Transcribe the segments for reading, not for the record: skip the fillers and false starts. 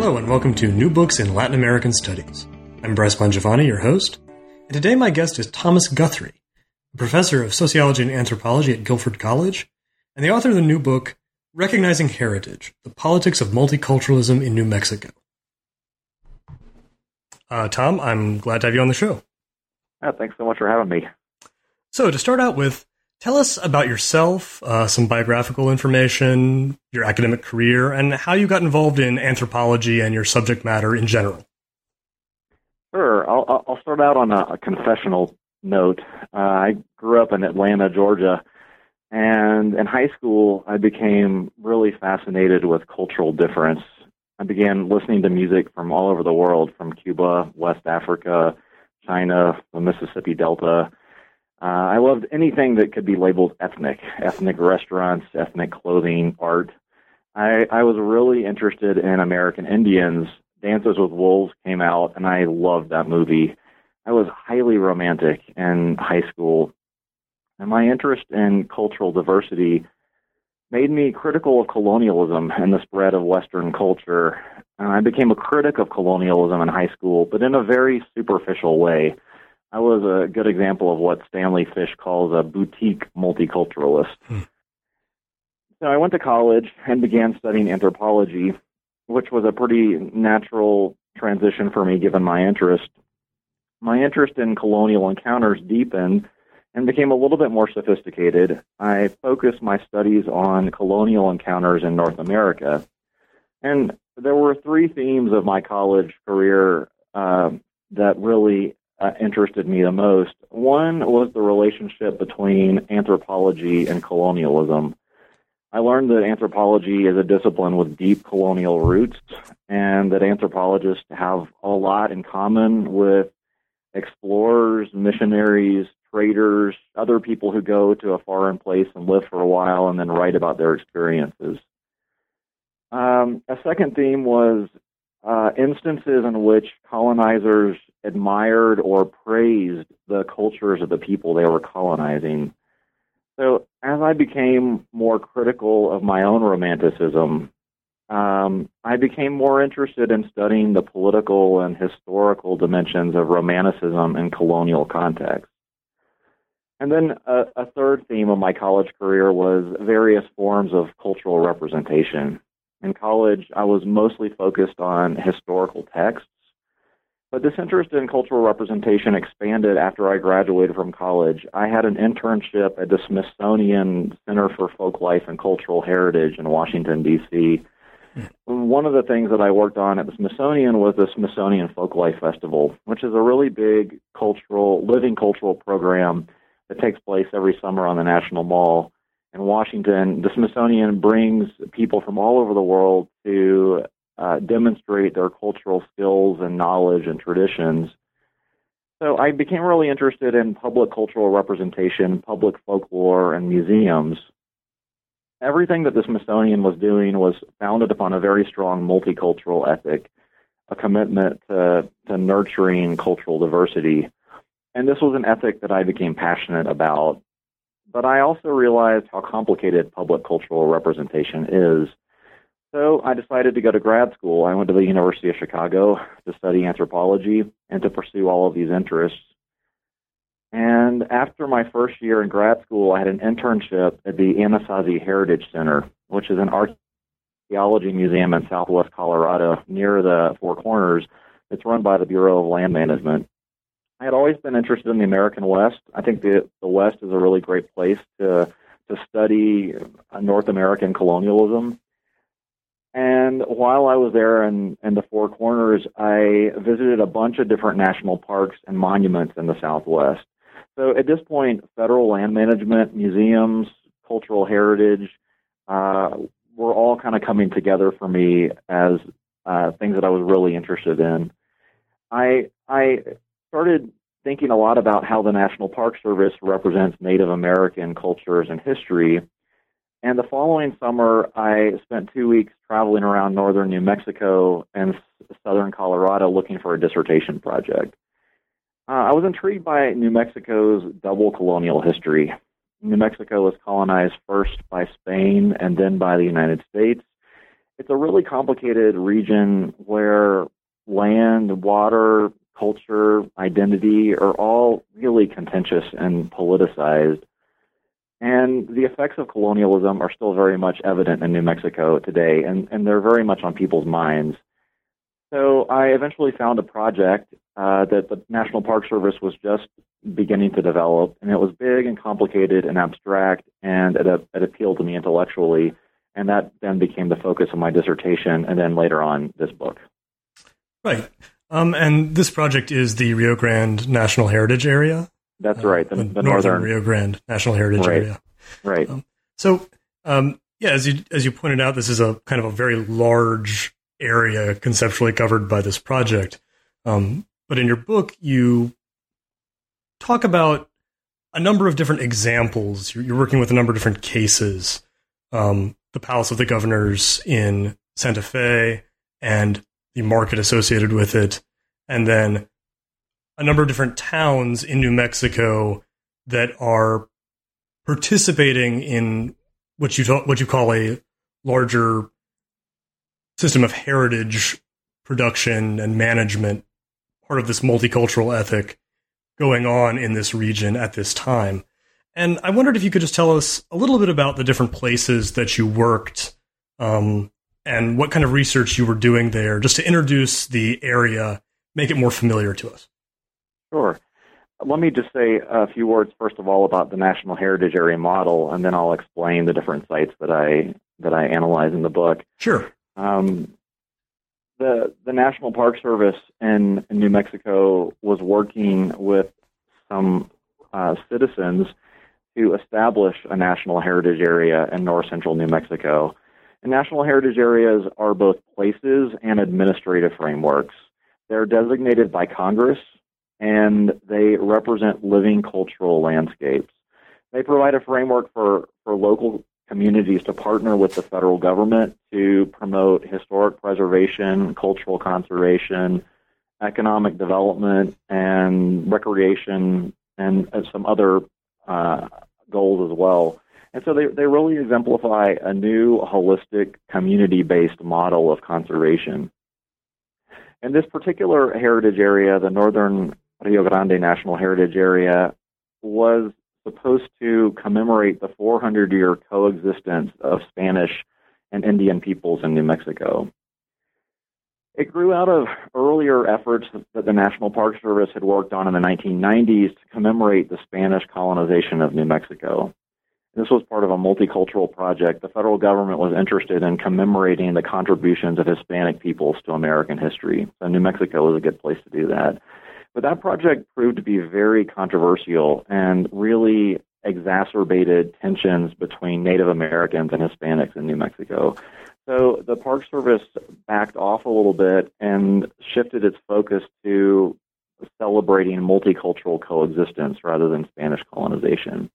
Hello and welcome to New Books in Latin American Studies. I'm Bryce Mangiovanni, your host, and today my guest is Thomas Guthrie, a professor of sociology and anthropology at Guilford College, and the author of the new book, Recognizing Heritage, The Politics of Multiculturalism in New Mexico. Tom, I'm glad to have you on the show. Thanks so much for having me. So to start out with, tell us about yourself, some biographical information, your academic career, and how you got involved in anthropology and your subject matter in general. Sure. I'll start out on a confessional note. I grew up in Atlanta, Georgia, and in high school, I became really fascinated with cultural difference. I began listening to music from all over the world, from Cuba, West Africa, China, the Mississippi Delta. I loved anything that could be labeled ethnic restaurants, ethnic clothing, art. I was really interested in American Indians. Dances with Wolves came out, and I loved that movie. I was highly romantic in high school, and my interest in cultural diversity made me critical of colonialism and the spread of Western culture. And I became a critic of colonialism in high school, but in a very superficial way. I was a good example of what Stanley Fish calls a boutique multiculturalist. So I went to college and began studying anthropology, which was a pretty natural transition for me given my interest. My interest in colonial encounters deepened and became a little bit more sophisticated. I focused my studies on colonial encounters in North America. And there were three themes of my college career that really interested me the most. One was the relationship between anthropology and colonialism. I learned that anthropology is a discipline with deep colonial roots, and that anthropologists have a lot in common with explorers, missionaries, traders, other people who go to a foreign place and live for a while and then write about their experiences. A second theme was instances in which colonizers admired or praised the cultures of the people they were colonizing. So as I became more critical of my own romanticism, I became more interested in studying the political and historical dimensions of romanticism in colonial context. And then a third theme of my college career was various forms of cultural representation. In college, I was mostly focused on historical texts, but this interest in cultural representation expanded after I graduated from college. I had an internship at the Smithsonian Center for Folklife and Cultural Heritage in Washington, D.C. One of the things that I worked on at the Smithsonian was the Smithsonian Folklife Festival, which is a really big living cultural program that takes place every summer on the National Mall in Washington. The Smithsonian brings people from all over the world to demonstrate their cultural skills and knowledge and traditions. So I became really interested in public cultural representation, public folklore, and museums. Everything that the Smithsonian was doing was founded upon a very strong multicultural ethic, a commitment to nurturing cultural diversity. And this was an ethic that I became passionate about. But I also realized how complicated public cultural representation is. So I decided to go to grad school. I went to the University of Chicago to study anthropology and to pursue all of these interests. And after my first year in grad school, I had an internship at the Anasazi Heritage Center, which is an archaeology museum in southwest Colorado near the Four Corners. It's run by the Bureau of Land Management. I had always been interested in the American West. I think the West is a really great place to study North American colonialism. And while I was there in the Four Corners, I visited a bunch of different national parks and monuments in the Southwest. So at this point, federal land management, museums, cultural heritage were all kind of coming together for me as things that I was really interested in. I started thinking a lot about how the National Park Service represents Native American cultures and history. And the following summer, I spent 2 weeks traveling around northern New Mexico and southern Colorado looking for a dissertation project. I was intrigued by New Mexico's double colonial history. New Mexico was colonized first by Spain and then by the United States. it's a really complicated region where land, water, culture, identity are all really contentious and politicized. And the effects of colonialism are still very much evident in New Mexico today, and they're very much on people's minds. So I eventually found a project that the National Park Service was just beginning to develop, and it was big and complicated and abstract, and it appealed to me intellectually, and that then became the focus of my dissertation, and then later on, this book. Right. And this project is the Rio Grande National Heritage Area? That's right, the northern Rio Grande National Heritage Area. Right. As you pointed out, this is a kind of a very large area conceptually covered by this project. But in your book, you talk about a number of different examples. You're working with a number of different cases. The Palace of the Governors in Santa Fe and the market associated with it, and then a number of different towns in New Mexico that are participating in what you call a larger system of heritage production and management, part of this multicultural ethic going on in this region at this time. And I wondered if you could just tell us a little bit about the different places that you worked, and what kind of research you were doing there, just to introduce the area, make it more familiar to us. Sure. Let me just say a few words, first of all, about the National Heritage Area model, and then I'll explain the different sites that I analyze in the book. Sure. The National Park Service in New Mexico was working with some citizens to establish a National Heritage Area in north central New Mexico. And National Heritage Areas are both places and administrative frameworks. They're designated by Congress, and they represent living cultural landscapes. They provide a framework for local communities to partner with the federal government to promote historic preservation, cultural conservation, economic development, and recreation, and some other goals as well. And so they really exemplify a new holistic community-based model of conservation. And this particular heritage area, the Northern Rio Grande National Heritage Area, was supposed to commemorate the 400-year coexistence of Spanish and Indian peoples in New Mexico. It grew out of earlier efforts that the National Park Service had worked on in the 1990s to commemorate the Spanish colonization of New Mexico. This was part of a multicultural project. The federal government was interested in commemorating the contributions of Hispanic peoples to American history. So New Mexico was a good place to do that. But that project proved to be very controversial and really exacerbated tensions between Native Americans and Hispanics in New Mexico. So the Park Service backed off a little bit and shifted its focus to celebrating multicultural coexistence rather than Spanish colonization.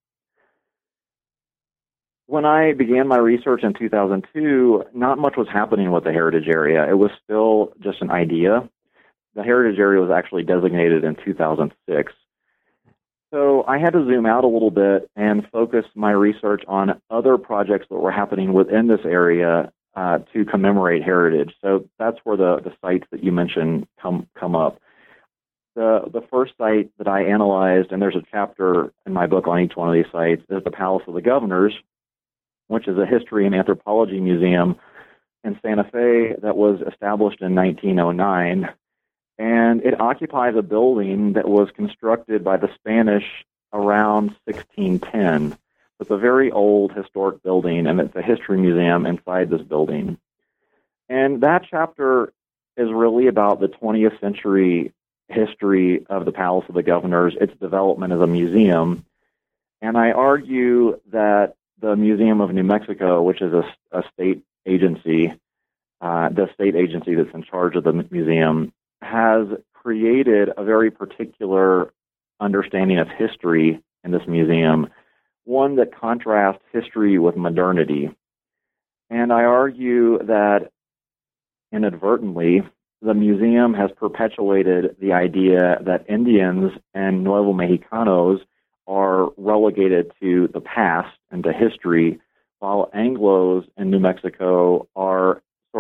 When I began my research in 2002, not much was happening with the heritage area. It was still just an idea. The heritage area was actually designated in 2006. So I had to zoom out a little bit and focus my research on other projects that were happening within this area to commemorate heritage. So that's where the sites that you mentioned come up. The first site that I analyzed, and there's a chapter in my book on each one of these sites, is the Palace of the Governors, which is a history and anthropology museum in Santa Fe that was established in 1909. And it occupies a building that was constructed by the Spanish around 1610. It's a very old historic building, and it's a history museum inside this building. And that chapter is really about the 20th century history of the Palace of the Governors, its development as a museum. And I argue that the Museum of New Mexico, which is a state agency, the state agency that's in charge of the museum, has created a very particular understanding of history in this museum, one that contrasts history with modernity. And I argue that inadvertently, the museum has perpetuated the idea that Indians and Nuevo Mexicanos are relegated to the past and to history, while Anglos in New Mexico are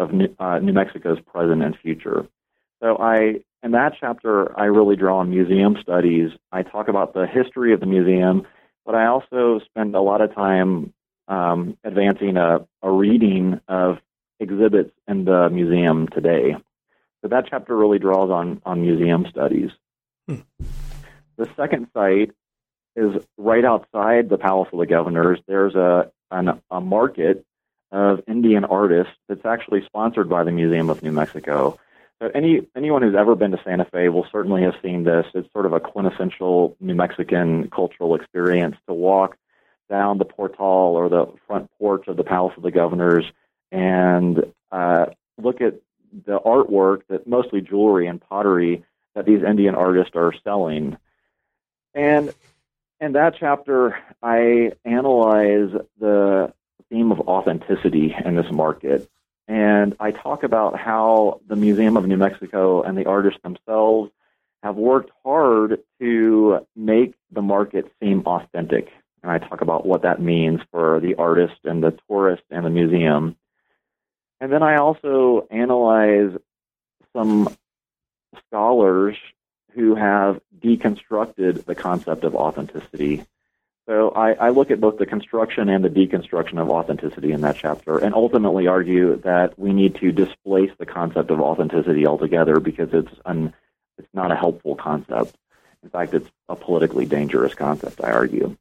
of New Mexico's present and future. So in that chapter, I really draw on museum studies. I talk about the history of the museum, but I also spend a lot of time advancing a reading of exhibits in the museum today. So that chapter really draws on museum studies. The second site is right outside the Palace of the Governors. There's a market of Indian artists that's actually sponsored by the Museum of New Mexico. So anyone who's ever been to Santa Fe will certainly have seen this. It's sort of a quintessential New Mexican cultural experience to walk down the portal or the front porch of the Palace of the Governors and look at the artwork, that mostly jewelry and pottery, that these Indian artists are selling. And in that chapter, I analyze the theme of authenticity in this market. And I talk about how the Museum of New Mexico and the artists themselves have worked hard to make the market seem authentic. And I talk about what that means for the artist and the tourist and the museum. And then I also analyze some scholars who have deconstructed the concept of authenticity. So I look at both the construction and the deconstruction of authenticity in that chapter, and ultimately argue that we need to displace the concept of authenticity altogether because it's not a helpful concept. In fact, it's a politically dangerous concept, I argue.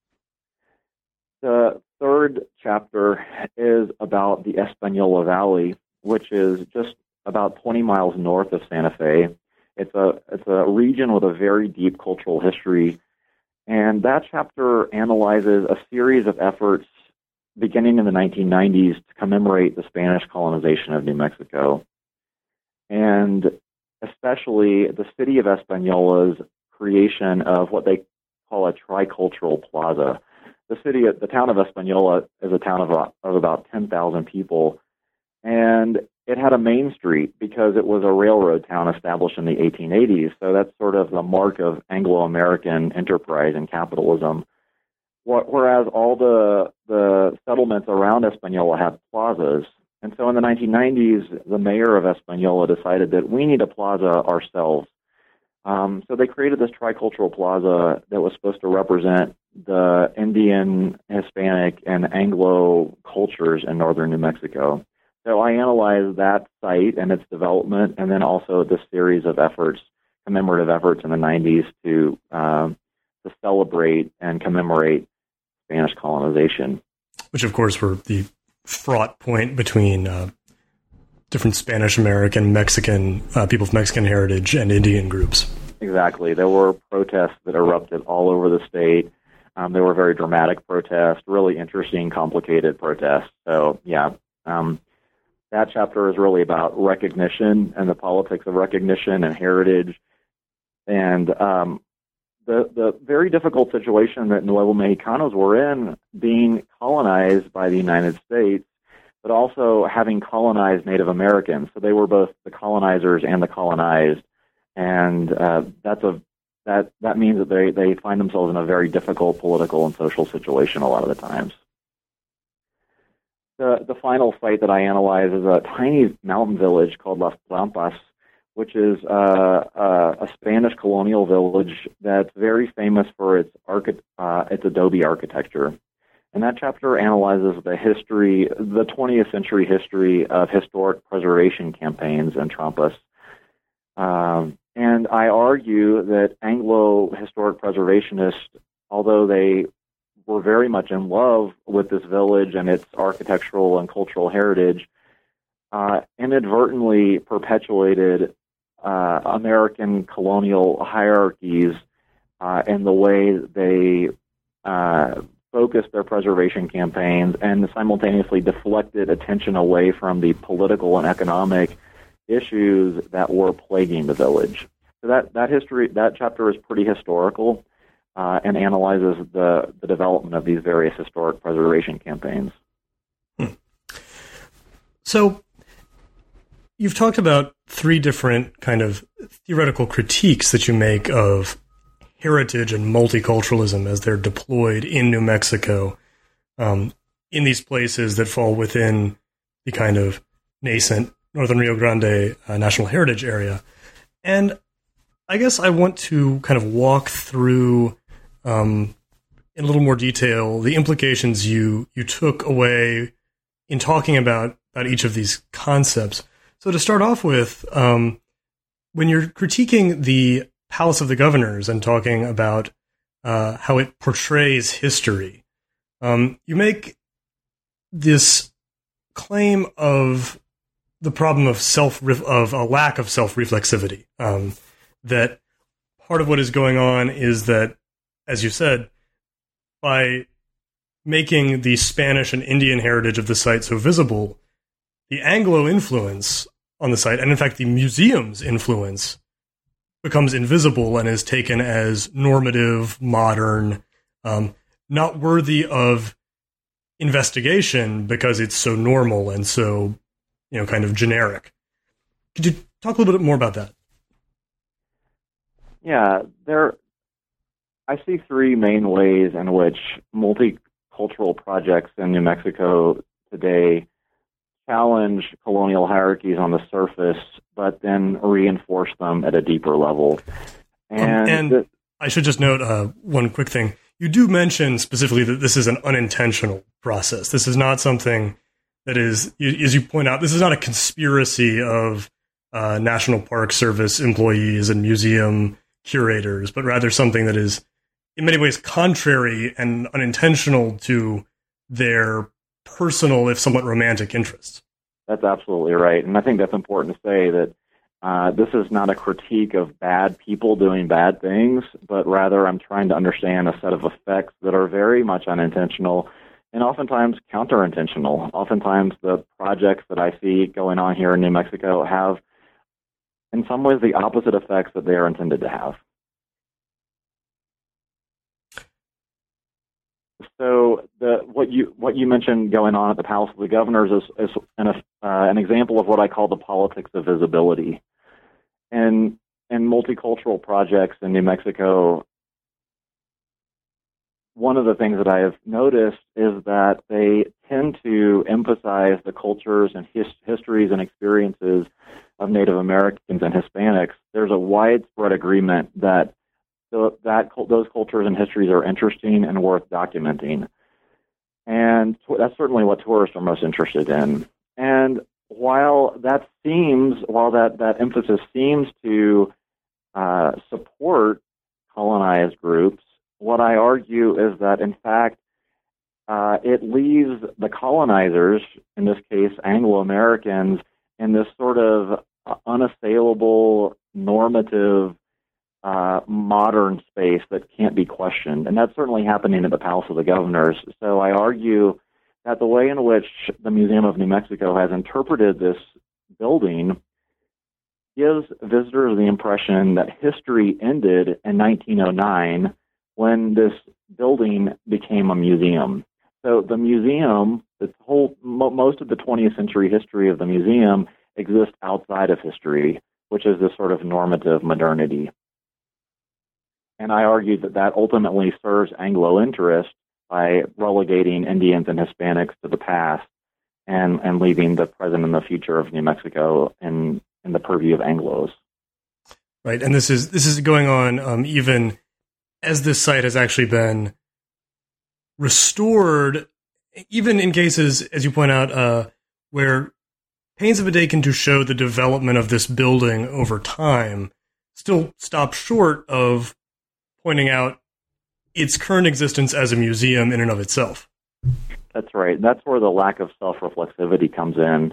The third chapter is about the Espanola Valley, which is just about 20 miles north of Santa Fe. It's a region with a very deep cultural history. And that chapter analyzes a series of efforts beginning in the 1990s to commemorate the Spanish colonization of New Mexico. And especially the city of Espanola's creation of what they call a tricultural plaza. The town of Espanola is a town of about 10,000 people. And it had a main street because it was a railroad town established in the 1880s. So that's sort of the mark of Anglo-American enterprise and capitalism. Whereas all the settlements around Espanola had plazas. And so in the 1990s, the mayor of Espanola decided that we need a plaza ourselves. So they created this tricultural plaza that was supposed to represent the Indian, Hispanic, and Anglo cultures in northern New Mexico. So I analyzed that site and its development, and then also this series of efforts, commemorative efforts in the 90s to celebrate and commemorate Spanish colonization. Which, of course, were the fraught point between different Spanish-American, Mexican, people of Mexican heritage, and Indian groups. Exactly. There were protests that erupted all over the state. There were very dramatic protests, really interesting, complicated protests. So, yeah. That chapter is really about recognition and the politics of recognition and heritage, and the very difficult situation that Nuevo Mexicanos were in, being colonized by the United States, but also having colonized Native Americans. So they were both the colonizers and the colonized, and that means that they find themselves in a very difficult political and social situation a lot of the times. The final site that I analyze is a tiny mountain village called Las Pampas, which is a Spanish colonial village that's very famous for its adobe architecture. And that chapter analyzes the 20th century history of historic preservation campaigns in Trampas. And I argue that Anglo historic preservationists, although they were very much in love with this village and its architectural and cultural heritage, inadvertently perpetuated American colonial hierarchies in the way they focused their preservation campaigns and simultaneously deflected attention away from the political and economic issues that were plaguing the village. So that chapter is pretty historical. And analyzes the development of these various historic preservation campaigns. So you've talked about three different kind of theoretical critiques that you make of heritage and multiculturalism as they're deployed in New Mexico, in these places that fall within the kind of nascent Northern Rio Grande National Heritage Area. And I guess I want to kind of walk through in a little more detail the implications you took away in talking about each of these concepts. So to start off with, when you're critiquing the Palace of the Governors and talking about how it portrays history, you make this claim of the problem of a lack of self-reflexivity. That part of what is going on is that, as you said, by making the Spanish and Indian heritage of the site so visible, the Anglo influence on the site, and in fact the museum's influence, becomes invisible and is taken as normative, modern, not worthy of investigation because it's so normal and so, kind of generic. Could you talk a little bit more about that? Yeah, I see three main ways in which multicultural projects in New Mexico today challenge colonial hierarchies on the surface, but then reinforce them at a deeper level. And I should just note one quick thing. You do mention specifically that this is an unintentional process. This is not something that is, as you point out, this is not a conspiracy of National Park Service employees and museum curators, but rather something that is in many ways contrary and unintentional to their personal, if somewhat romantic, interests. That's absolutely right. And I think that's important to say that this is not a critique of bad people doing bad things, but rather I'm trying to understand a set of effects that are very much unintentional and oftentimes counterintentional. Oftentimes the projects that I see going on here in New Mexico have, in some ways, the opposite effects that they are intended to have. So what you mentioned going on at the Palace of the Governors is an example of what I call the politics of visibility. And in multicultural projects in New Mexico, one of the things that I have noticed is that they tend to emphasize the cultures and histories and experiences of Native Americans and Hispanics. There's a widespread agreement that those cultures and histories are interesting and worth documenting. And that's certainly what tourists are most interested in. And while that emphasis seems to support colonized groups, what I argue is that, in fact, it leaves the colonizers, in this case Anglo-Americans, in this sort of unassailable, normative, modern space that can't be questioned. And that's certainly happening at the Palace of the Governors. So I argue that the way in which the Museum of New Mexico has interpreted this building gives visitors the impression that history ended in 1909 when this building became a museum. So the museum, most of the 20th century history of the museum exists outside of history, which is this sort of normative modernity. And I argue that ultimately serves Anglo interest by relegating Indians and Hispanics to the past and leaving the present and the future of New Mexico in the purview of Anglos. Right, and this is going on even as this site has actually been restored, even in cases, as you point out, where pains of a day can to show the development of this building over time, still stop short of pointing out its current existence as a museum in and of itself. That's right. That's where the lack of self-reflexivity comes in.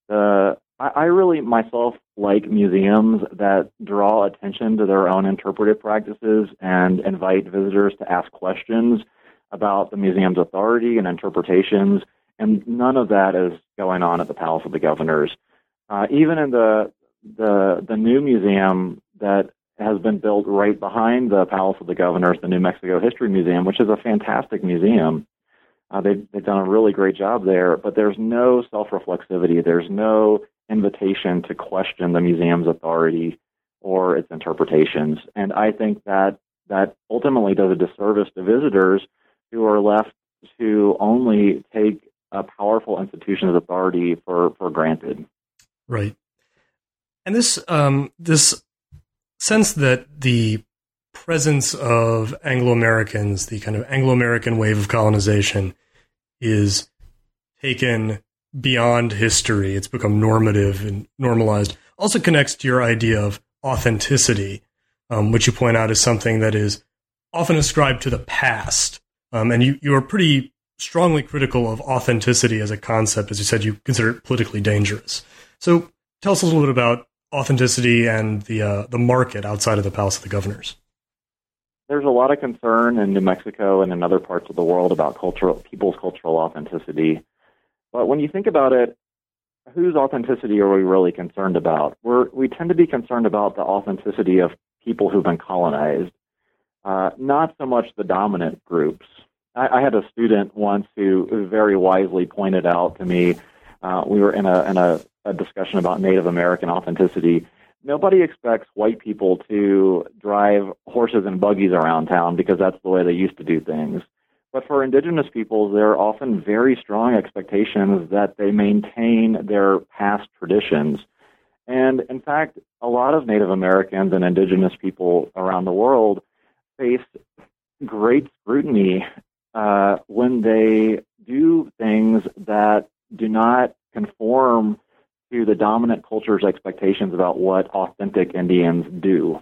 I really myself like museums that draw attention to their own interpretive practices and invite visitors to ask questions about the museum's authority and interpretations, and none of that is going on at the Palace of the Governors. Even in the new museum that has been built right behind the Palace of the Governors, the New Mexico History Museum, which is a fantastic museum. They've done a really great job there, but there's no self-reflexivity. There's no invitation to question the museum's authority or its interpretations. And I think that ultimately does a disservice to visitors who are left to only take a powerful institution's authority for granted. Right. And this sense that the presence of Anglo-Americans, the kind of Anglo-American wave of colonization, is taken beyond history. It's become normative and normalized. Also connects to your idea of authenticity, which you point out is something that is often ascribed to the past. And you are pretty strongly critical of authenticity as a concept. As you said, you consider it politically dangerous. So tell us a little bit about authenticity and the market outside of the Palace of the Governors. There's a lot of concern in New Mexico and in other parts of the world about people's cultural authenticity. But when you think about it, whose authenticity are we really concerned about? We tend to be concerned about the authenticity of people who've been colonized, not so much the dominant groups. I had a student once who very wisely pointed out to me, we were in a discussion about Native American authenticity. Nobody expects white people to drive horses and buggies around town because that's the way they used to do things. But for indigenous peoples, there are often very strong expectations that they maintain their past traditions. And in fact, a lot of Native Americans and indigenous people around the world face great scrutiny when they do things that do not conform to the dominant culture's expectations about what authentic Indians do.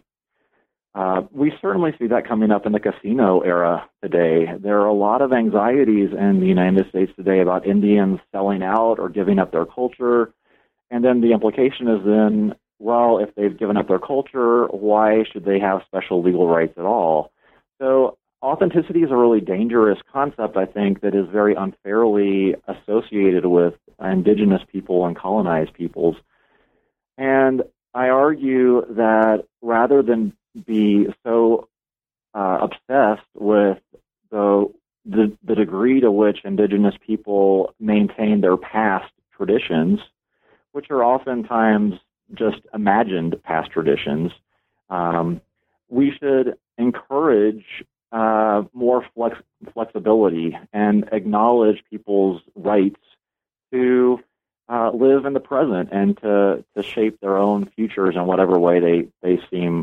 We certainly see that coming up in the casino era today. There are a lot of anxieties in the United States today about Indians selling out or giving up their culture. And then the implication is then, well, if they've given up their culture, why should they have special legal rights at all? So authenticity is a really dangerous concept, I think, that is very unfairly associated with indigenous people and colonized peoples. And I argue that rather than be so obsessed with the degree to which indigenous people maintain their past traditions, which are oftentimes just imagined past traditions, we should encourage more flexibility and acknowledge people's rights to live in the present and to shape their own futures in whatever way they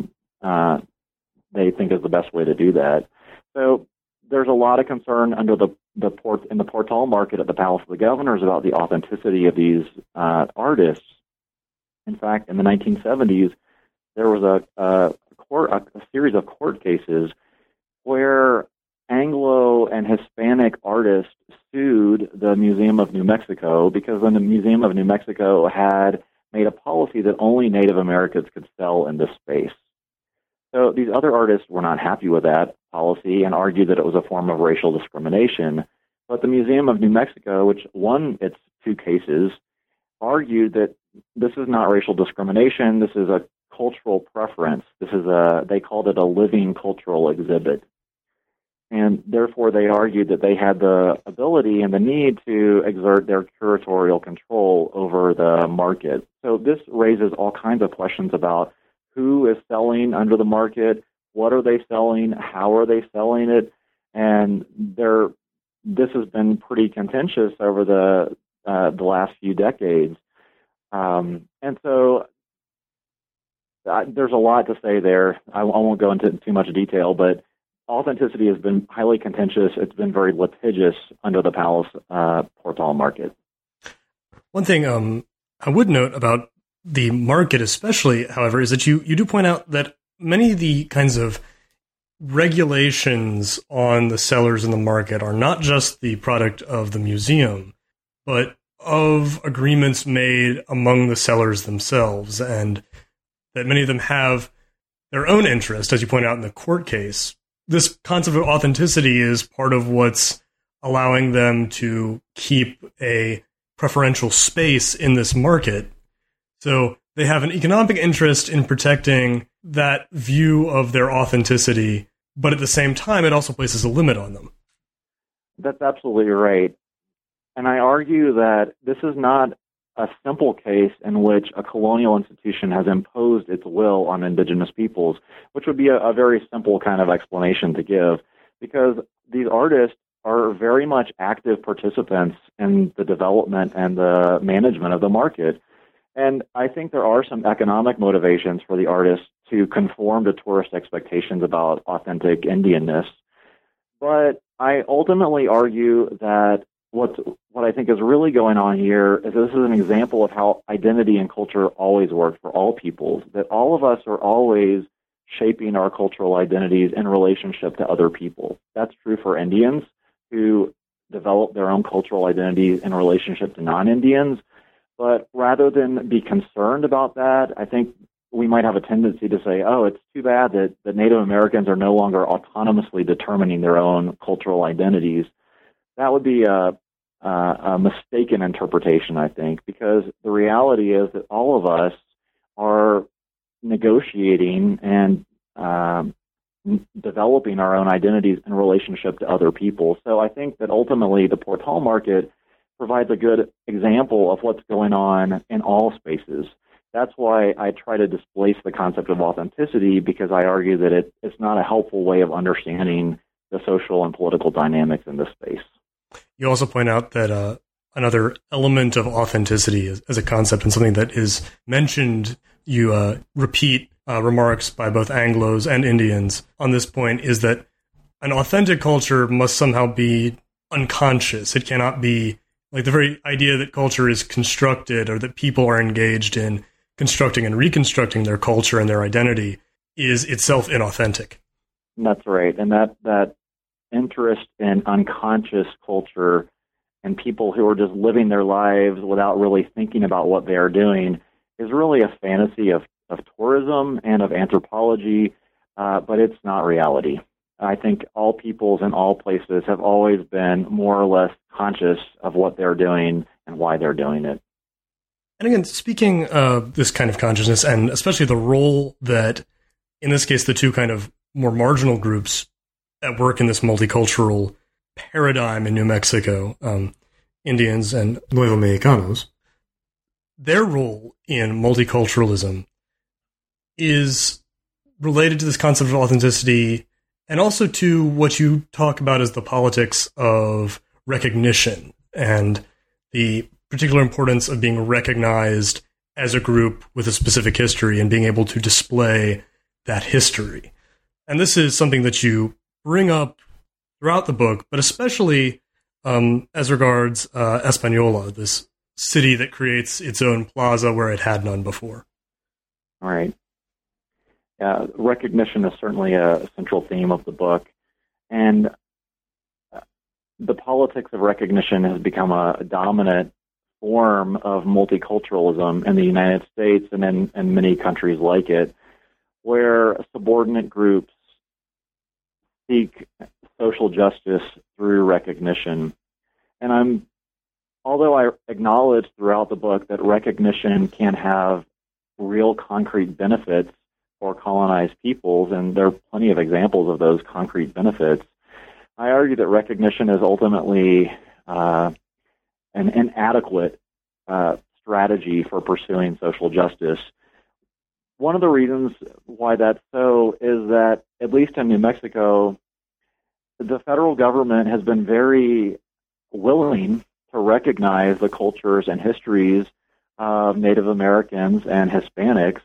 think is the best way to do that. So there's a lot of concern under in the Portal market at the Palace of the Governors about the authenticity of these artists. In fact, in the 1970s, there was a series of court cases where Anglo and Hispanic artists sued the Museum of New Mexico because the Museum of New Mexico had made a policy that only Native Americans could sell in this space. So these other artists were not happy with that policy and argued that it was a form of racial discrimination. But the Museum of New Mexico, which won its two cases, argued that this is not racial discrimination. This is a cultural preference. They called it a living cultural exhibit. And therefore, they argued that they had the ability and the need to exert their curatorial control over the market. So this raises all kinds of questions about who is selling under the market, what are they selling, how are they selling it, and this has been pretty contentious over the last few decades. And so there's a lot to say there. I won't go into too much detail, but authenticity has been highly contentious. It's been very litigious under the Palace Portal market. One thing I would note about the market especially, however, is that you do point out that many of the kinds of regulations on the sellers in the market are not just the product of the museum, but of agreements made among the sellers themselves, and that many of them have their own interest, as you point out in the court case. This concept of authenticity is part of what's allowing them to keep a preferential space in this market. So they have an economic interest in protecting that view of their authenticity, but at the same time, it also places a limit on them. That's absolutely right. And I argue that this is not a simple case in which a colonial institution has imposed its will on indigenous peoples, which would be a very simple kind of explanation to give, because these artists are very much active participants in the development and the management of the market. And I think there are some economic motivations for the artist to conform to tourist expectations about authentic Indianness. But I ultimately argue that what I think is really going on here is this is an example of how identity and culture always work for all peoples, that all of us are always shaping our cultural identities in relationship to other people. That's true for Indians who develop their own cultural identities in relationship to non-Indians. But rather than be concerned about that, I think we might have a tendency to say, oh, it's too bad that Native Americans are no longer autonomously determining their own cultural identities. That would be a mistaken interpretation, I think, because the reality is that all of us are negotiating and developing our own identities in relationship to other people. So I think that ultimately the Portal market provides a good example of what's going on in all spaces. That's why I try to displace the concept of authenticity, because I argue that it's not a helpful way of understanding the social and political dynamics in this space. You also point out that another element of authenticity as a concept, and something that is mentioned, you repeat remarks by both Anglos and Indians on this point, is that an authentic culture must somehow be unconscious. It cannot be like the very idea that culture is constructed, or that people are engaged in constructing and reconstructing their culture and their identity, is itself inauthentic. That's right. And that interest in unconscious culture and people who are just living their lives without really thinking about what they are doing is really a fantasy of tourism and of anthropology, but it's not reality. I think all peoples in all places have always been more or less conscious of what they're doing and why they're doing it. And again, speaking of this kind of consciousness, and especially the role that, in this case, the two kind of more marginal groups at work in this multicultural paradigm in New Mexico, Indians and Nuevo Mexicanos, their role in multiculturalism is related to this concept of authenticity, and also to what you talk about as the politics of recognition and the particular importance of being recognized as a group with a specific history and being able to display that history. And this is something that you bring up throughout the book, but especially as regards Española, this city that creates its own plaza where it had none before. All right. Recognition is certainly a central theme of the book, and the politics of recognition has become a dominant form of multiculturalism in the United States and in many countries like it, where subordinate groups seek social justice through recognition. And although I acknowledge throughout the book that recognition can have real concrete benefits for colonized peoples, and there are plenty of examples of those concrete benefits, I argue that recognition is ultimately an inadequate strategy for pursuing social justice. One of the reasons why that's so is that, at least in New Mexico, the federal government has been very willing to recognize the cultures and histories of Native Americans and Hispanics.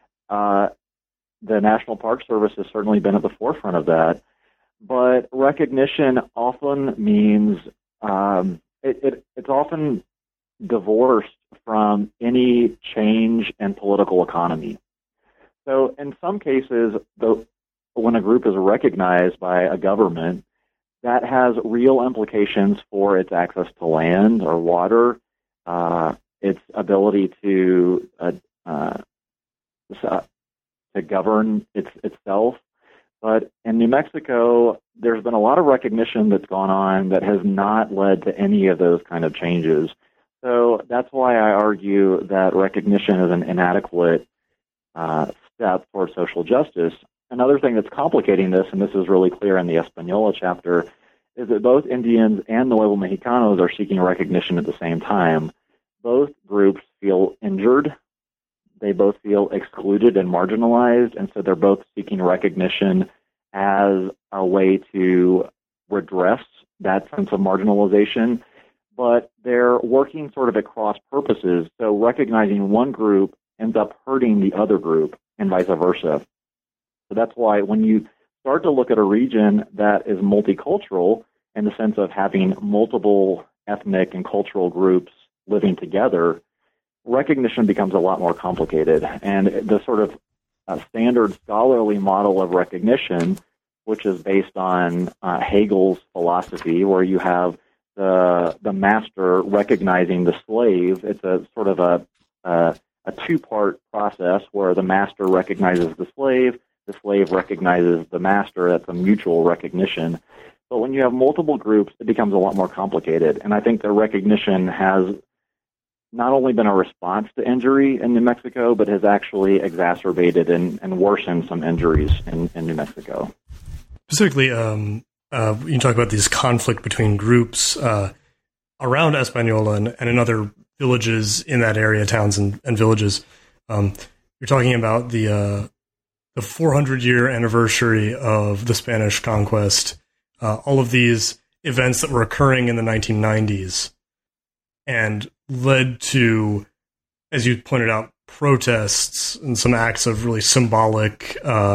The National Park Service has certainly been at the forefront of that. But recognition often means it's often divorced from any change in political economy. So in some cases, when a group is recognized by a government, that has real implications for its access to land or water, its ability to govern itself. But in New Mexico, there's been a lot of recognition that's gone on that has not led to any of those kind of changes. So that's why I argue that recognition is an inadequate step toward social justice. Another thing that's complicating this, and this is really clear in the Española chapter, is that both Indians and Nuevo Mexicanos are seeking recognition at the same time. Both groups feel injured. They both feel excluded and marginalized, and so they're both seeking recognition as a way to redress that sense of marginalization. but they're working sort of at cross purposes. So recognizing one group ends up hurting the other group and vice versa. So that's why when you start to look at a region that is multicultural in the sense of having multiple ethnic and cultural groups living together, recognition becomes a lot more complicated. And the sort of standard scholarly model of recognition, which is based on Hegel's philosophy, where you have the master recognizing the slave. It's a sort of a two-part process where the master recognizes the slave recognizes the master. That's a mutual recognition. But when you have multiple groups, it becomes a lot more complicated. And I think the recognition has not only been a response to injury in New Mexico, but has actually exacerbated and worsened some injuries in New Mexico. Specifically, you talk about this conflict between groups around Española and in other villages in that area, towns and villages. You're talking about the 400-year anniversary of the Spanish conquest, all of these events that were occurring in the 1990s and led to, as you pointed out, protests and some acts of really symbolic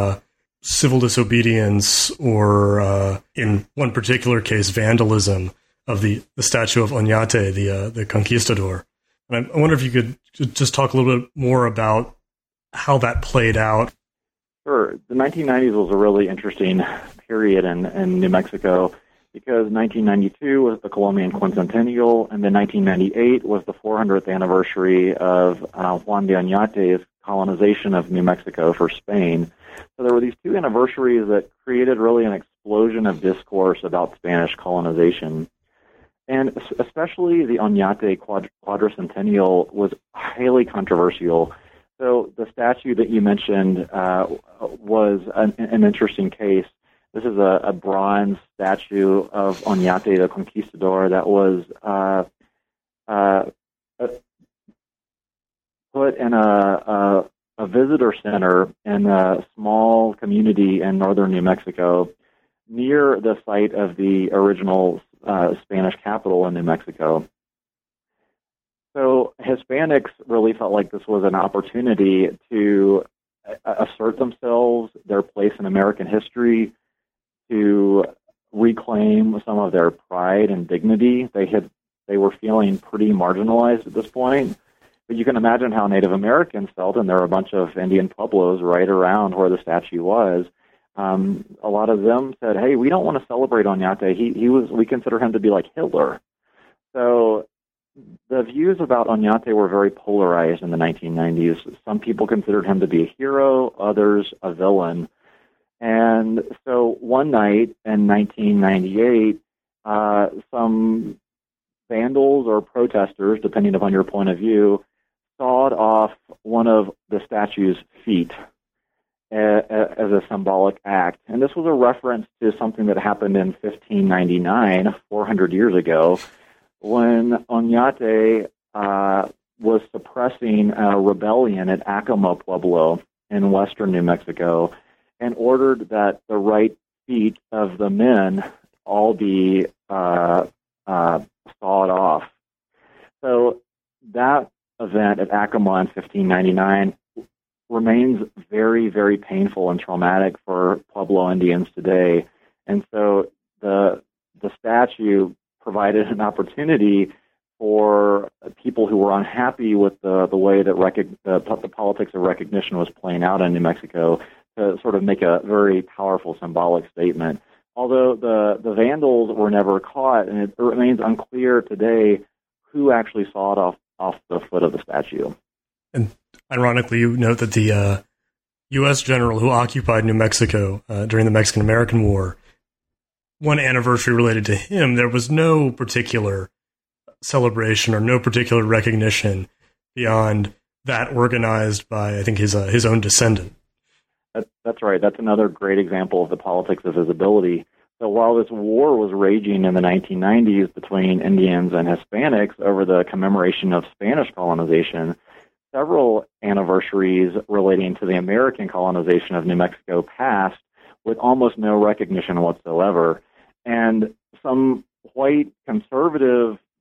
civil disobedience or, in one particular case, vandalism of the statue of Oñate, the conquistador. And I wonder if you could just talk a little bit more about how that played out. Sure. The 1990s was a really interesting period in New Mexico because 1992 was the Colombian Quincentennial, and then 1998 was the 400th anniversary of Juan de Oñate's colonization of New Mexico for Spain. So there were these two anniversaries that created really an explosion of discourse about Spanish colonization. And especially the Oñate quadricentennial was highly controversial. So the statue that you mentioned was an interesting case. This is a bronze statue of Oñate the Conquistador that was put in a visitor center in a small community in northern New Mexico near the site of the original Spanish capital in New Mexico. So Hispanics really felt like this was an opportunity to assert themselves, their place in American history, to reclaim some of their pride and dignity. They were feeling pretty marginalized at this point. But you can imagine how Native Americans felt, and there were a bunch of Indian pueblos right around where the statue was. A lot of them said, "Hey, we don't want to celebrate Oñate. We consider him to be like Hitler." So the views about Oñate were very polarized in the 1990s. Some people considered him to be a hero, others a villain. And so one night in 1998, some vandals or protesters, depending upon your point of view, sawed off one of the statue's feet as a symbolic act. And this was a reference to something that happened in 1599, 400 years ago, when Oñate was suppressing a rebellion at Acoma Pueblo in western New Mexico and ordered that the right feet of the men all be sawed off. So that event at Acoma in 1599 remains very, very painful and traumatic for Pueblo Indians today. And so the statue provided an opportunity for people who were unhappy with the way that the politics of recognition was playing out in New Mexico to sort of make a very powerful symbolic statement. Although the vandals were never caught, and it remains unclear today who actually sawed off the foot of the statue. And ironically, you note that the U.S. general who occupied New Mexico during the Mexican-American War, one anniversary related to him, there was no particular celebration or no particular recognition beyond that organized by, I think, his own descendant. That's right. That's another great example of the politics of visibility. So while this war was raging in the 1990s between Indians and Hispanics over the commemoration of Spanish colonization, several anniversaries relating to the American colonization of New Mexico passed with almost no recognition whatsoever. And some white conservative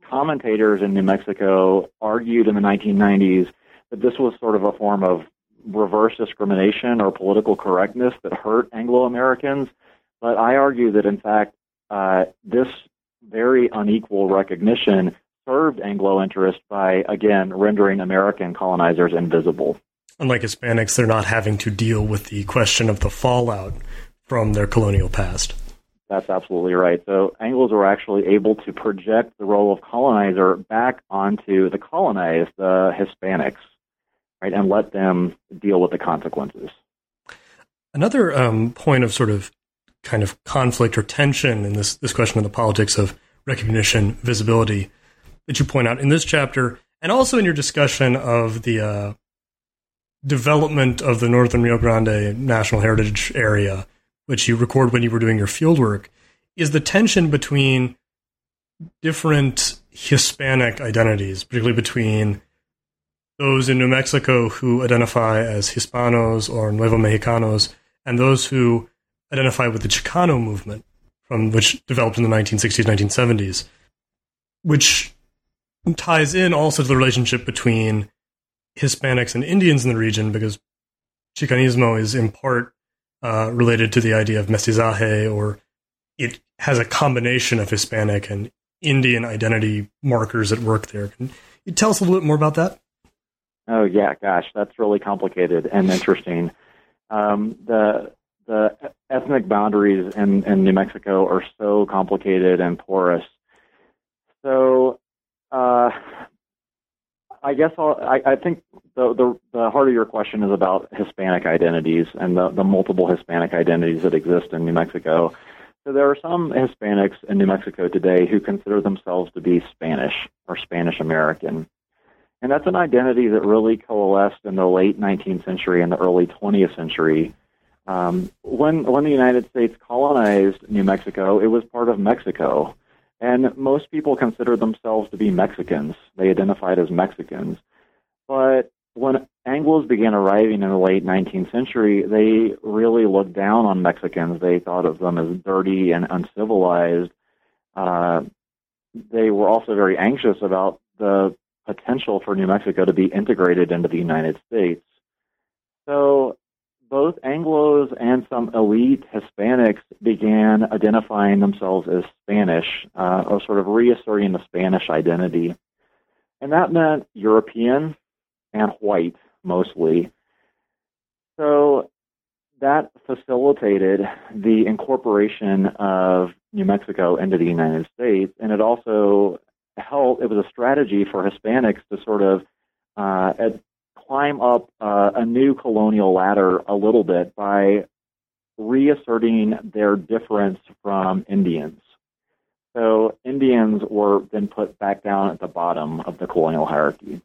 commentators in New Mexico argued in the 1990s that this was sort of a form of reverse discrimination or political correctness that hurt Anglo-Americans. But I argue that, in fact, this very unequal recognition served Anglo interest by, again, rendering American colonizers invisible. Unlike Hispanics, they're not having to deal with the question of the fallout from their colonial past. That's absolutely right. So Anglos were actually able to project the role of colonizer back onto the colonized, the Hispanics, right, and let them deal with the consequences. Another point of sort of kind of conflict or tension in this question of the politics of recognition, visibility, that you point out in this chapter, and also in your discussion of the development of the Northern Rio Grande National Heritage Area, which you record when you were doing your fieldwork, is the tension between different Hispanic identities, particularly between those in New Mexico who identify as Hispanos or Nuevo Mexicanos, and those who identify with the Chicano movement, from which developed in the 1960s, 1970s, which ties in also to the relationship between Hispanics and Indians in the region, because Chicanismo is in part related to the idea of mestizaje, or it has a combination of Hispanic and Indian identity markers at work there. Can you tell us a little bit more about that? Oh, yeah, gosh, that's really complicated and interesting. The ethnic boundaries in New Mexico are so complicated and porous. So I guess I think the heart of your question is about Hispanic identities and the multiple Hispanic identities that exist in New Mexico. So there are some Hispanics in New Mexico today who consider themselves to be Spanish or Spanish American. And that's an identity that really coalesced in the late 19th century and the early 20th century. When the United States colonized New Mexico, it was part of Mexico. And most people considered themselves to be Mexicans. They identified as Mexicans. But when Anglos began arriving in the late 19th century, they really looked down on Mexicans. They thought of them as dirty and uncivilized. They were also very anxious about the potential for New Mexico to be integrated into the United States. So both Anglos and some elite Hispanics began identifying themselves as Spanish, or sort of reasserting the Spanish identity. And that meant European and white, mostly. So that facilitated the incorporation of New Mexico into the United States, and it also helped, it was a strategy for Hispanics to sort of climb up a new colonial ladder a little bit by reasserting their difference from Indians. So Indians were then put back down at the bottom of the colonial hierarchy.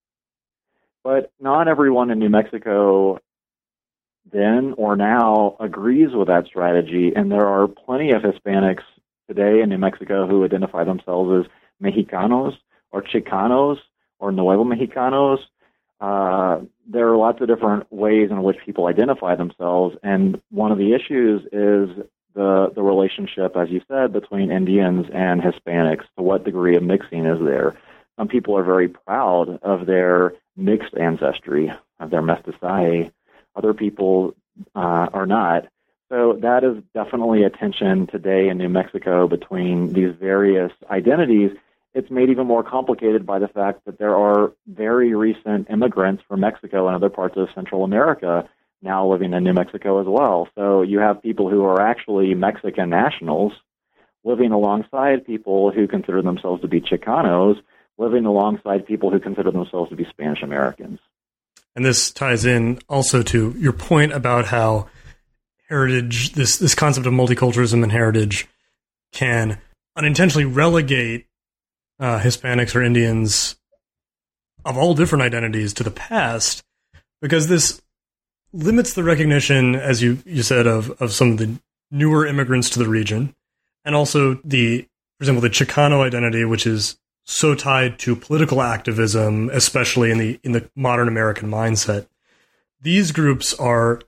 But not everyone in New Mexico then or now agrees with that strategy, and there are plenty of Hispanics today in New Mexico who identify themselves as Mexicanos or Chicanos or Nuevo Mexicanos. There are lots of different ways in which people identify themselves, and one of the issues is the relationship, as you said, between Indians and Hispanics. To what degree of mixing is there? Some people are very proud of their mixed ancestry, of their mestizaje. Other people are not. So that is definitely a tension today in New Mexico between these various identities. It's made even more complicated by the fact that there are very recent immigrants from Mexico and other parts of Central America now living in New Mexico as well. So you have people who are actually Mexican nationals living alongside people who consider themselves to be Chicanos, living alongside people who consider themselves to be Spanish Americans. And this ties in also to your point about how heritage, this concept of multiculturalism and heritage, can unintentionally relegate Hispanics or Indians of all different identities to the past, because this limits the recognition, as you said, of some of the newer immigrants to the region, and also for example, the Chicano identity, which is so tied to political activism, especially in the modern American mindset. These groups are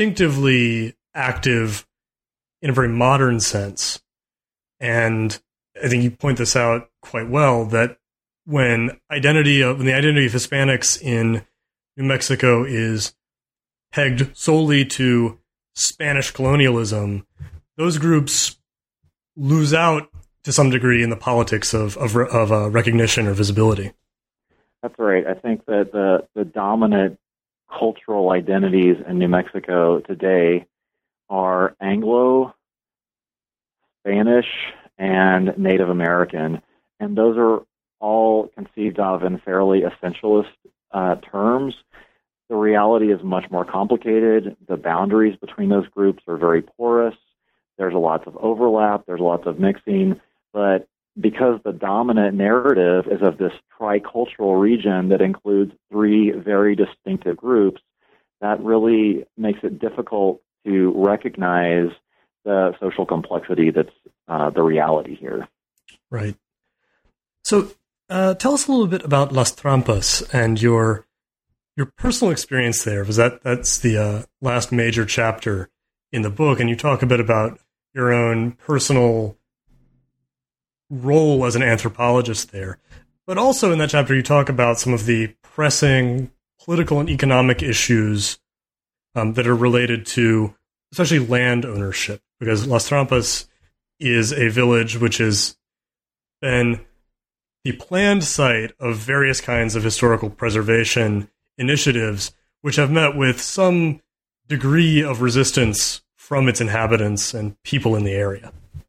distinctively active in a very modern sense, and I think you point this out quite well, that when the identity of Hispanics in New Mexico is pegged solely to Spanish colonialism, those groups lose out to some degree in the politics of recognition or visibility. That's right. I think that the dominant cultural identities in New Mexico today are Anglo, Spanish, and Native American, and those are all conceived of in fairly essentialist terms. The reality is much more complicated. The boundaries between those groups are very porous. There's a lot of overlap. There's lots of mixing. But because the dominant narrative is of this tricultural region that includes three very distinctive groups, that really makes it difficult to recognize the social complexity that's the reality here. Right. So tell us a little bit about Las Trampas and your personal experience there, because that's the last major chapter in the book, and you talk a bit about your own personal role as an anthropologist there. But also in that chapter, you talk about some of the pressing political and economic issues that are related to especially land ownership, because Las Trampas is a village which has been the planned site of various kinds of historical preservation initiatives, which have met with some degree of resistance from its inhabitants and people in the area.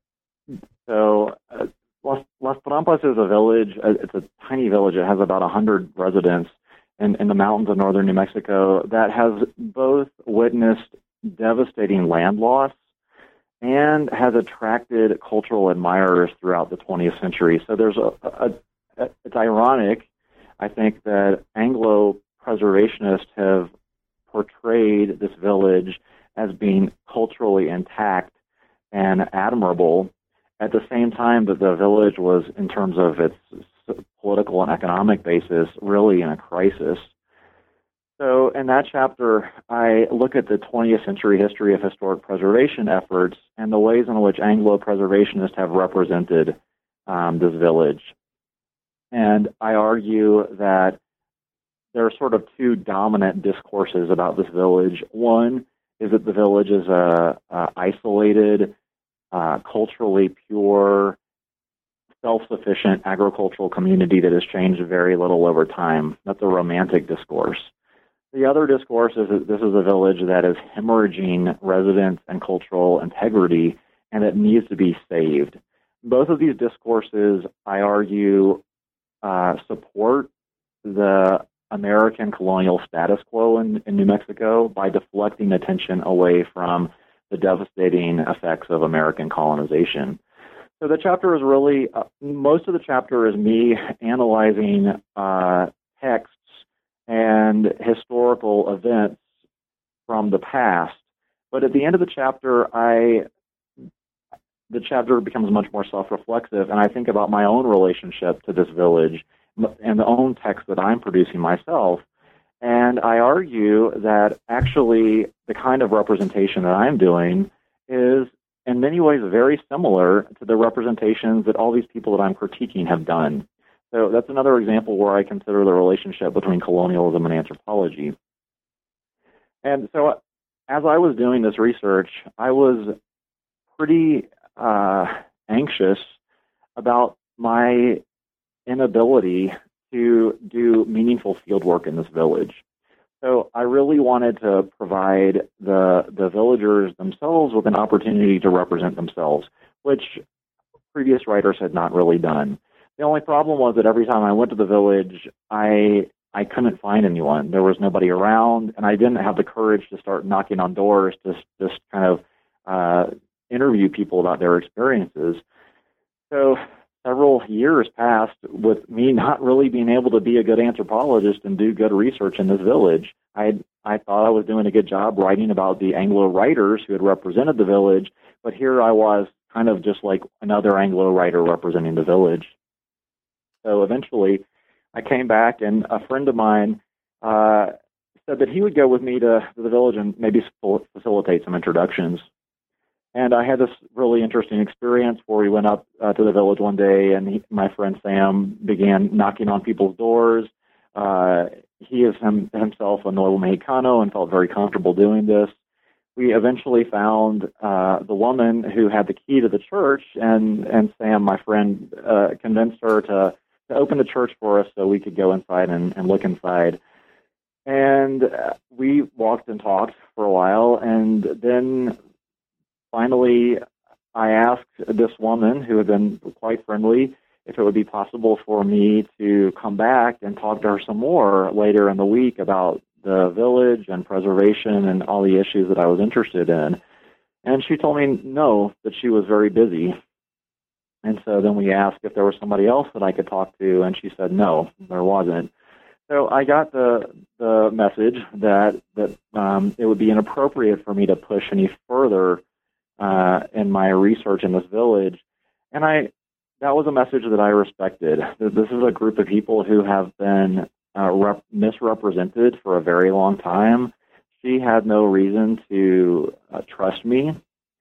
So Las Trampas is a village. It's a tiny village. It has about 100 residents in the mountains of northern New Mexico that has both witnessed devastating land loss and has attracted cultural admirers throughout the 20th century. So there's it's ironic, I think, that Anglo preservationists have portrayed this village as being culturally intact and admirable, at the same time that the village was, in terms of its political and economic basis, really in a crisis. So in that chapter, I look at the 20th century history of historic preservation efforts and the ways in which Anglo preservationists have represented this village. And I argue that there are sort of two dominant discourses about this village. One is that the village is a isolated, culturally pure, self-sufficient agricultural community that has changed very little over time. That's a romantic discourse. The other discourse is that this is a village that is hemorrhaging residents and cultural integrity, and it needs to be saved. Both of these discourses, I argue, support the American colonial status quo in New Mexico by deflecting attention away from the devastating effects of American colonization. So the chapter is really, most of the chapter is me analyzing texts and historical events from the past. But at the end of the chapter, the chapter becomes much more self-reflexive, and I think about my own relationship to this village and the own text that I'm producing myself. And I argue that actually the kind of representation that I'm doing is in many ways very similar to the representations that all these people that I'm critiquing have done. So that's another example where I consider the relationship between colonialism and anthropology. And so as I was doing this research, I was pretty anxious about my inability to do meaningful field work in this village. So I really wanted to provide the villagers themselves with an opportunity to represent themselves, which previous writers had not really done. The only problem was that every time I went to the village, I couldn't find anyone. There was nobody around, and I didn't have the courage to start knocking on doors to just kind of interview people about their experiences. So several years passed with me not really being able to be a good anthropologist and do good research in this village. I thought I was doing a good job writing about the Anglo writers who had represented the village, but here I was kind of just like another Anglo writer representing the village. So eventually I came back, and a friend of mine said that he would go with me to the village and maybe facilitate some introductions. And I had this really interesting experience where we went up to the village one day, and my friend Sam began knocking on people's doors. He is himself a Nuevo Mexicano and felt very comfortable doing this. We eventually found the woman who had the key to the church, and Sam, my friend, convinced her to open the church for us so we could go inside and look inside. And we walked and talked for a while, and then finally I asked this woman, who had been quite friendly, if it would be possible for me to come back and talk to her some more later in the week about the village and preservation and all the issues that I was interested in. And she told me no, that she was very busy. And so then we asked if there was somebody else that I could talk to, and she said no, there wasn't. So I got the message that it would be inappropriate for me to push any further in my research in this village. And that was a message that I respected. This is a group of people who have been misrepresented for a very long time. She had no reason to trust me.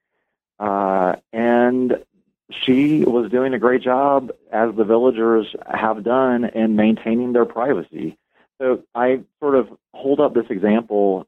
And she was doing a great job, as the villagers have done, in maintaining their privacy. So I sort of hold up this example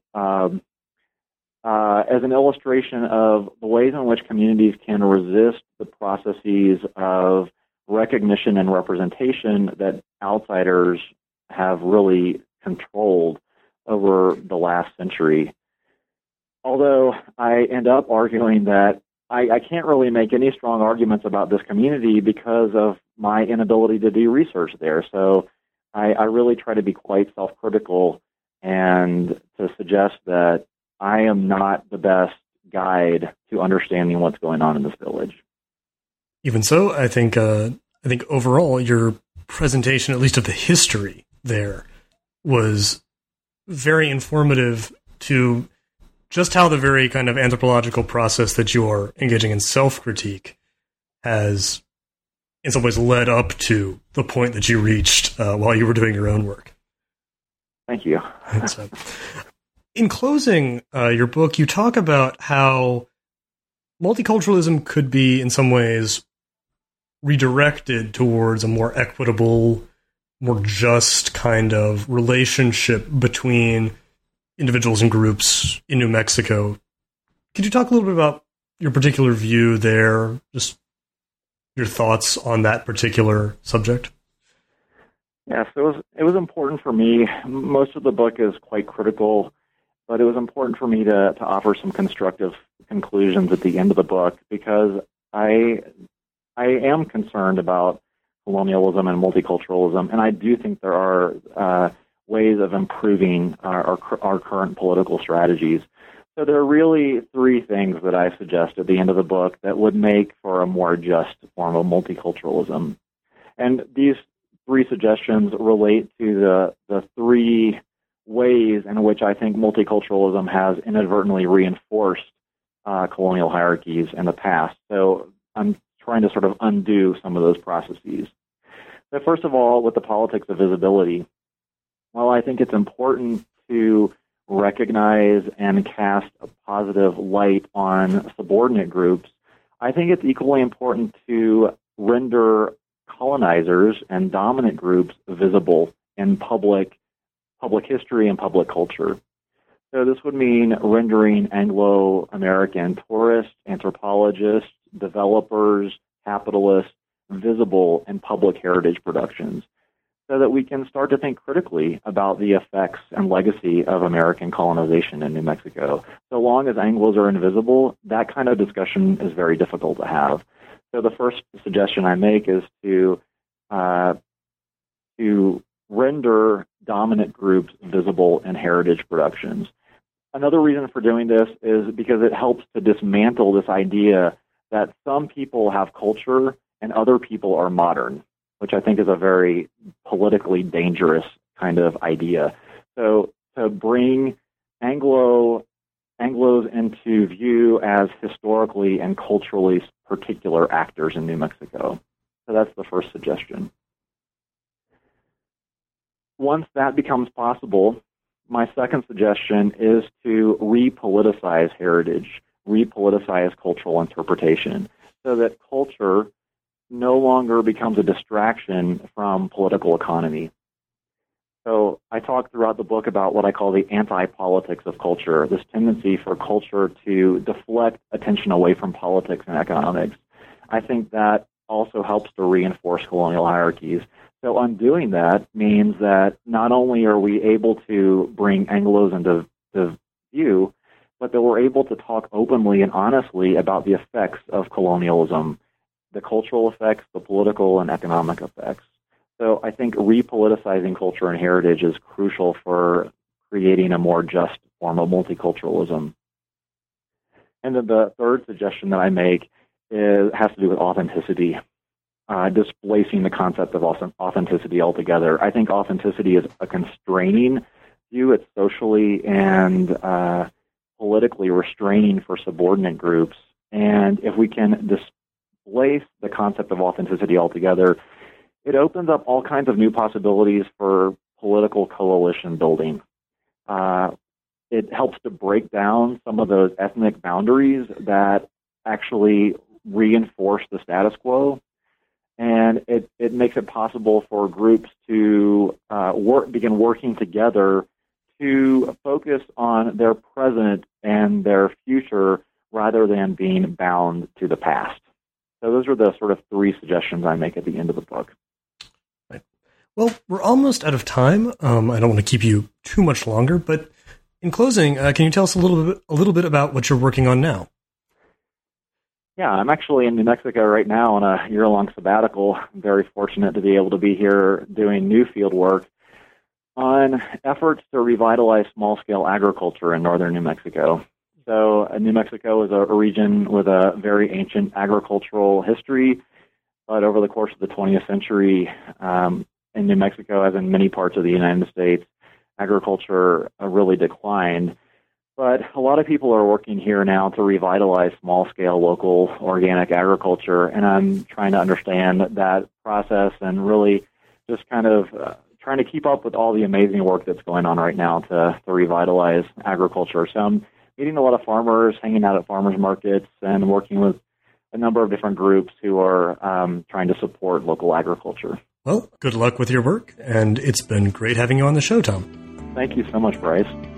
as an illustration of the ways in which communities can resist the processes of recognition and representation that outsiders have really controlled over the last century. Although I end up arguing that I can't really make any strong arguments about this community because of my inability to do research there. So I really try to be quite self-critical and to suggest that I am not the best guide to understanding what's going on in this village. Even so, I think overall your presentation, at least of the history there, was very informative to just how the very kind of anthropological process that you are engaging in self-critique has in some ways led up to the point that you reached while you were doing your own work. Thank you. So, in closing your book, you talk about how multiculturalism could be in some ways redirected towards a more equitable, more just kind of relationship between individuals and groups in New Mexico. Could you talk a little bit about your particular view there, just your thoughts on that particular subject? Yes, it was important for me. Most of the book is quite critical, but it was important for me to offer some constructive conclusions at the end of the book, because I am concerned about colonialism and multiculturalism, and I do think there are ways of improving our current political strategies. So there are really three things that I suggest at the end of the book that would make for a more just form of multiculturalism. And these three suggestions relate to the three ways in which I think multiculturalism has inadvertently reinforced colonial hierarchies in the past. So I'm trying to sort of undo some of those processes. So first of all, with the politics of visibility, well, I think it's important to recognize and cast a positive light on subordinate groups. I think it's equally important to render colonizers and dominant groups visible in public history and public culture. So this would mean rendering Anglo-American tourists, anthropologists, developers, capitalists visible in public heritage productions, so that we can start to think critically about the effects and legacy of American colonization in New Mexico. So long as Anglos are invisible, that kind of discussion is very difficult to have. So the first suggestion I make is to render dominant groups visible in heritage productions. Another reason for doing this is because it helps to dismantle this idea that some people have culture and other people are modern, which I think is a very politically dangerous kind of idea. So to bring Anglos into view as historically and culturally particular actors in New Mexico. So that's the first suggestion. Once that becomes possible, my second suggestion is to repoliticize heritage, repoliticize cultural interpretation so that culture no longer becomes a distraction from political economy. So I talk throughout the book about what I call the anti-politics of culture, this tendency for culture to deflect attention away from politics and economics. I think that also helps to reinforce colonial hierarchies. So undoing that means that not only are we able to bring Anglos into view, but that we're able to talk openly and honestly about the effects of colonialism, the cultural effects, the political and economic effects. So I think repoliticizing culture and heritage is crucial for creating a more just form of multiculturalism. And then the third suggestion that I make has to do with authenticity, displacing the concept of authenticity altogether. I think authenticity is a constraining view. It's socially and politically restraining for subordinate groups. And if we can displace the concept of authenticity altogether, it opens up all kinds of new possibilities for political coalition building. It helps to break down some of those ethnic boundaries that actually reinforce the status quo. And it makes it possible for groups to begin working together to focus on their present and their future rather than being bound to the past. So those are the sort of three suggestions I make at the end of the book. Right. Well, we're almost out of time. I don't want to keep you too much longer, but in closing, can you tell us a little bit about what you're working on now? Yeah, I'm actually in New Mexico right now on a year-long sabbatical. I'm very fortunate to be able to be here doing new field work on efforts to revitalize small-scale agriculture in northern New Mexico. So New Mexico is a region with a very ancient agricultural history, but over the course of the 20th century, in New Mexico, as in many parts of the United States, agriculture really declined. But a lot of people are working here now to revitalize small-scale local organic agriculture, and I'm trying to understand that process and really just kind of trying to keep up with all the amazing work that's going on right now to revitalize agriculture. So I'm meeting a lot of farmers, hanging out at farmers markets, and working with a number of different groups who are trying to support local agriculture. Well, good luck with your work, and it's been great having you on the show, Tom. Thank you so much, Bryce.